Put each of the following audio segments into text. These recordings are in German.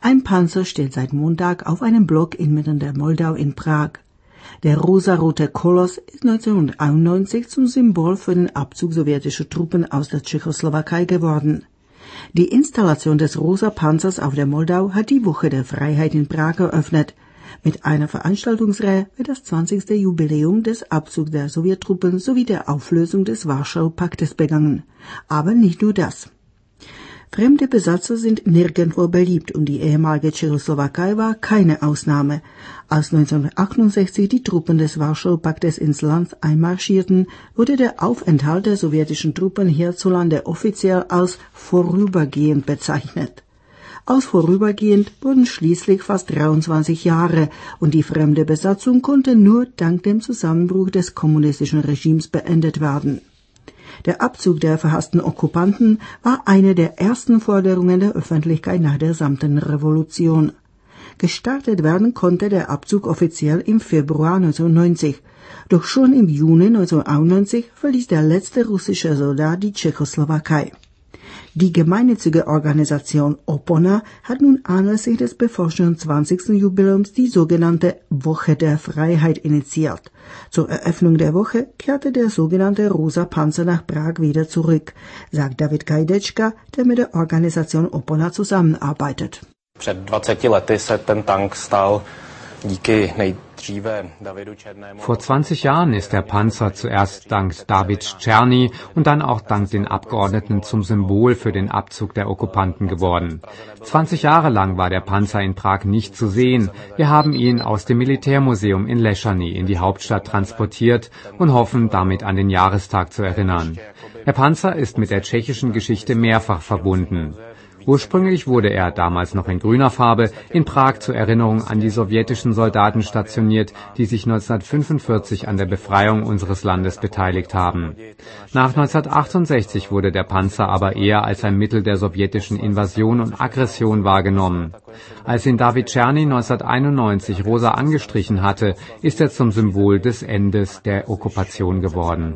Ein Panzer steht seit Montag auf einem Block inmitten der Moldau in Prag. Der rosarote Koloss ist 1991 zum Symbol für den Abzug sowjetischer Truppen aus der Tschechoslowakei geworden. Die Installation des rosa Panzers auf der Moldau hat die Woche der Freiheit in Prag eröffnet. Mit einer Veranstaltungsreihe wird das 20. Jubiläum des Abzugs der Sowjettruppen sowie der Auflösung des Warschauer Paktes begangen. Aber nicht nur das. Fremde Besatzer sind nirgendwo beliebt und die ehemalige Tschechoslowakei war keine Ausnahme. Als 1968 die Truppen des Warschauer Paktes ins Land einmarschierten, wurde der Aufenthalt der sowjetischen Truppen hierzulande offiziell als vorübergehend bezeichnet. Als vorübergehend wurden schließlich fast 23 Jahre und die fremde Besatzung konnte nur dank dem Zusammenbruch des kommunistischen Regimes beendet werden. Der Abzug der verhassten Okkupanten war eine der ersten Forderungen der Öffentlichkeit nach der Samtenen-Revolution. Gestartet werden konnte der Abzug offiziell im Februar 1990. Doch schon im Juni 1991 verließ der letzte russische Soldat die Tschechoslowakei. Die gemeinnützige Organisation Opona hat nun anlässlich des bevorstehenden 20. Jubiläums die sogenannte Woche der Freiheit initiiert. Zur Eröffnung der Woche kehrte der sogenannte Rosa Panzer nach Prag wieder zurück, sagt David Gajdečka, der mit der Organisation Opona zusammenarbeitet. Před 20 lety se ten Tank stal díky Vor 20 Jahren ist der Panzer zuerst dank David Czerny und dann auch dank den Abgeordneten zum Symbol für den Abzug der Okkupanten geworden. 20 Jahre lang war der Panzer in Prag nicht zu sehen. Wir haben ihn aus dem Militärmuseum in Lešany in die Hauptstadt transportiert und hoffen, damit an den Jahrestag zu erinnern. Der Panzer ist mit der tschechischen Geschichte mehrfach verbunden. Ursprünglich wurde er, damals noch in grüner Farbe, in Prag zur Erinnerung an die sowjetischen Soldaten stationiert, die sich 1945 an der Befreiung unseres Landes beteiligt haben. Nach 1968 wurde der Panzer aber eher als ein Mittel der sowjetischen Invasion und Aggression wahrgenommen. Als ihn David Czerny 1991 rosa angestrichen hatte, ist er zum Symbol des Endes der Okkupation geworden.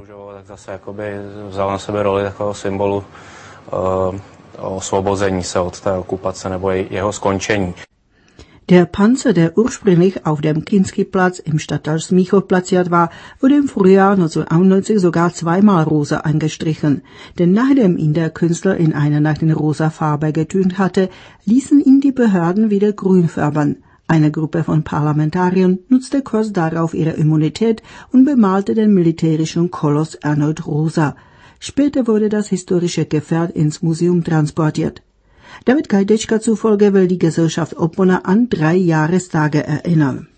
Osvobození se od té okupace nebo jeho skončení. Der Panzer, der ursprünglich auf dem Kinski-Platz im Stadtteil Smíchov platziert war, wurde im Frühjahr 1991 sogar zweimal rosa angestrichen. Denn nachdem ihn der Künstler in einer Nacht in rosa Farbe getönt hatte, ließen ihn die Behörden wieder grün färben. Eine Gruppe von Parlamentariern nutzte kurz darauf ihre Immunität und bemalte den militärischen Koloss erneut rosa. Später wurde das historische Gefährt ins Museum transportiert. David Gajdečka zufolge will die Gesellschaft Opona an 3 Jahrestage erinnern.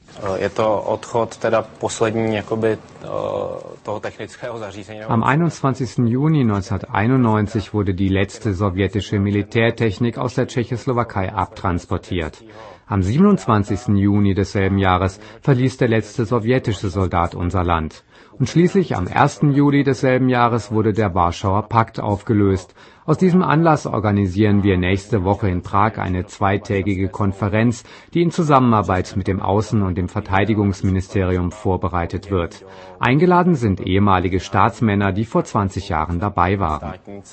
Am 21. Juni 1991 wurde die letzte sowjetische Militärtechnik aus der Tschechoslowakei abtransportiert. Am 27. Juni desselben Jahres verließ der letzte sowjetische Soldat unser Land. Und schließlich am 1. Juli desselben Jahres wurde der Warschauer Pakt aufgelöst. Aus diesem Anlass organisieren wir nächste Woche in Prag eine 2-tägige Konferenz, die in Zusammenarbeit mit dem Außen- und dem Verteidigungsministerium vorbereitet wird. Eingeladen sind ehemalige Staatsmänner, die vor 20 Jahren dabei waren.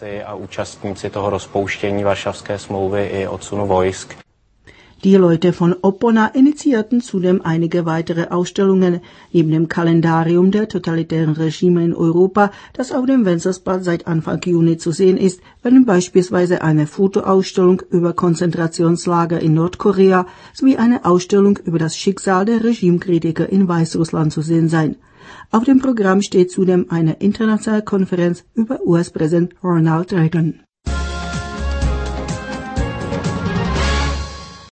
Die Leute von Opona initiierten zudem einige weitere Ausstellungen. Neben dem Kalendarium der totalitären Regime in Europa, das auf dem Wenzelsplatz seit Anfang Juni zu sehen ist, werden beispielsweise eine Fotoausstellung über Konzentrationslager in Nordkorea sowie eine Ausstellung über das Schicksal der Regimekritiker in Weißrussland zu sehen sein. Auf dem Programm steht zudem eine internationale Konferenz über US-Präsident Ronald Reagan.